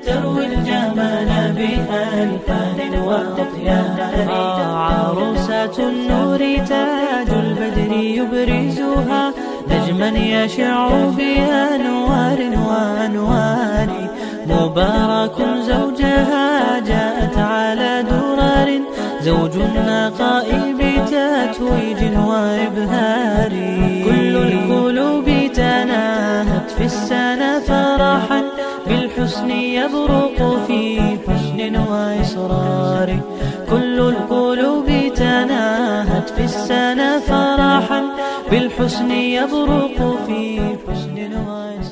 تروي الجمال بألحان وأطيار. عروسة النور تاج البدر يبرزها، نجما يشع بأنوار وأنوار. مبارك زوجها جاءت على درر، زوج النقاء بتتويج وإبهار. كل القلوب تناهت في السنة فرحا، بالحسن يبرق في حسن وإصرار. كل القلوب تناهت في السنة فرحا، بالحسن يبرق في حسن وإصرار.